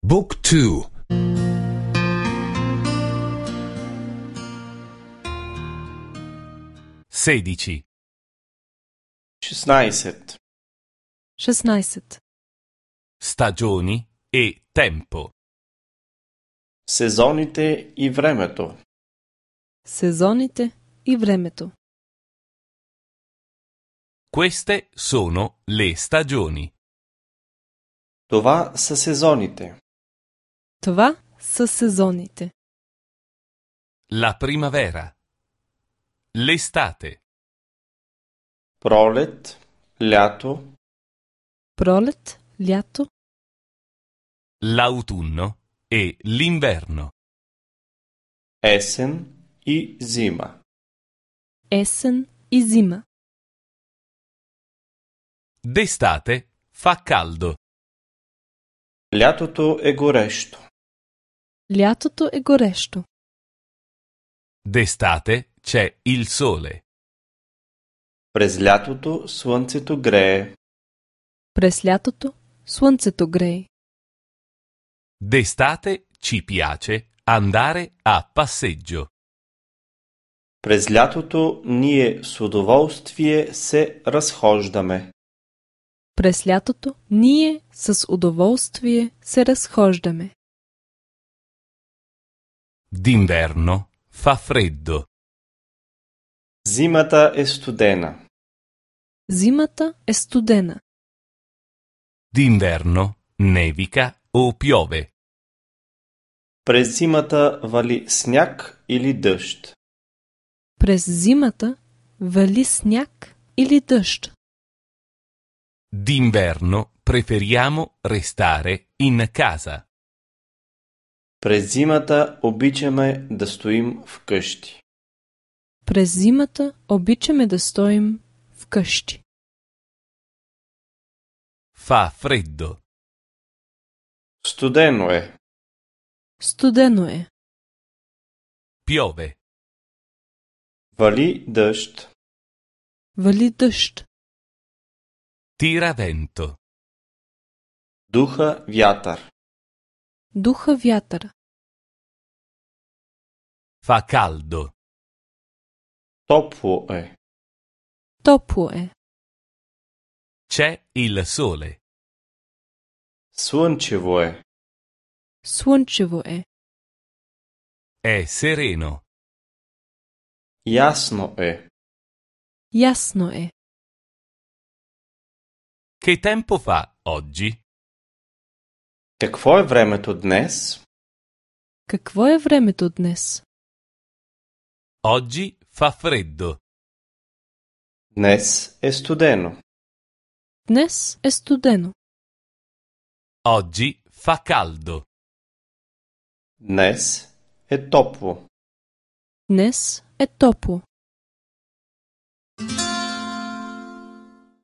Book 2. 16. 16. 16. Stagioni e tempo. Сезоните и времето. Сезоните и времето. Queste sono le stagioni. Това са сезоните. Това са сезоните. La primavera. L'estate. Пролет, лято, Пролет, лято, L'autunno e l'inverno. есен и зима. есен и зима. D'estate fa caldo. Лятото е горещо. Лятото е горещо. D'estate c'è il sole. През лятото слънцето грее. През лятото слънцето грее. D'estate ci piace andare a passeggio. През лятото ние с удоволствие се разхождаме. През лятото ние с удоволствие се разхождаме. D'inverno fa freddo. Зимата е студена. Зимата е студена. D'inverno nevica o piove. През зимата вали сняг или дъжд. През зимата вали сняг или дъжд. D'inverno preferiamo restare in casa. През зимата обичаме да стоим вкъщи. През зимата обичаме да стоим вкъщи. Fa freddo. Студено е. Студено е. Piove. Вали дъжд. Вали дъжд. Tira vento. Духа вятър. Духа вятър. Fa caldo. Топло е. Топло е. C'è il sole. Слънчево е. Слънчево е. È sereno. Ясно е. Ясно е. Che tempo fa oggi? Какво е времето днес? Какво е времето днес? Oggi fa freddo. Днес е студено. Днес е студено. Oggi fa caldo. Днес е топло. Днес е топло.